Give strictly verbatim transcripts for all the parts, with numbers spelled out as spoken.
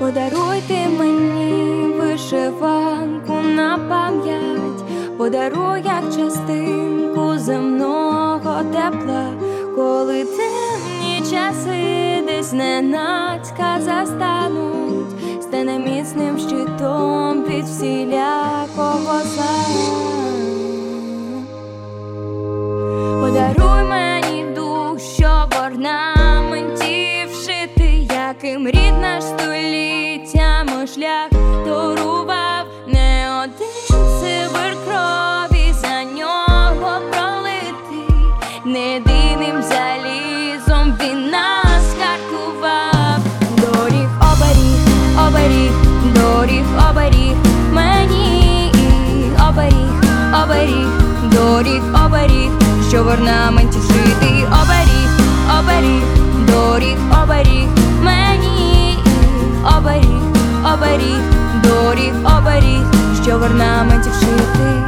Подаруйте мені вишиванку на пам'ять, подаруй як частинку земного тепла, коли темні часи десь ненацька застануть, стане міцним щитом від всілякого зла. Подаруй мені дух, що в орнаменті вшитий, яким рід наш століттями шлях дарував. Не один сивир крові за нього пролитий, не єдиним залізом він нас картував. Доріг оберіг, оберіг, доріг оберіг мені, оберіг, оберіг, доріг оберіг, що в орнаменті вшитий. Оберіг, оберіг, доріг оберіг мені, оберіг, оберіг, доріг оберіг, що в орнаменті вшитий.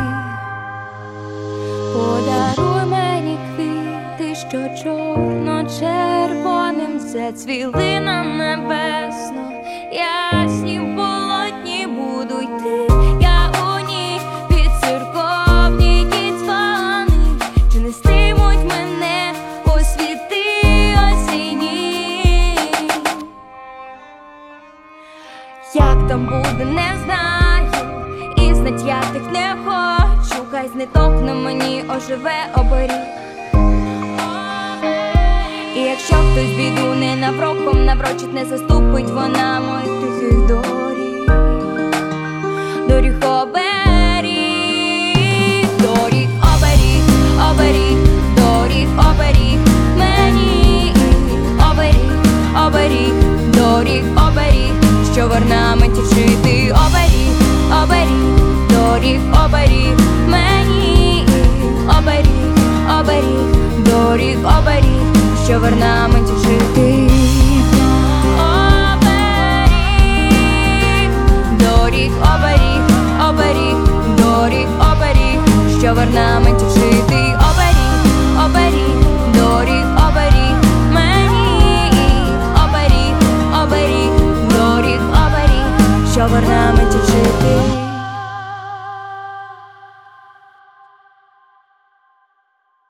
Подаруй мені квіти, що чорно-червоним зацвіли на небесно, ясні в полотні буду йти я у ній під церковні дзвони, чи нестимуть мене у світи осінні. Як там буде, не знаю, і знать я тих не хочу, хай з ниток на мені оживе оберіг. І якщо хтось біду ненавроком наврочить, не заступить вона моїх тихих доріг. Доріг оберіг, доріг оберіг, оберіг, доріг оберіг мені, оберіг, оберіг, доріг оберіг, що в орнаменті вшитий. Оберіг, оберіг, доріг оберіг мені, оберіг, оберіг, доріг оберіг, що в орнаменті вшитий. Оберіг, доріг оберіг, оберіг, доріг оберіг, що в орнаменті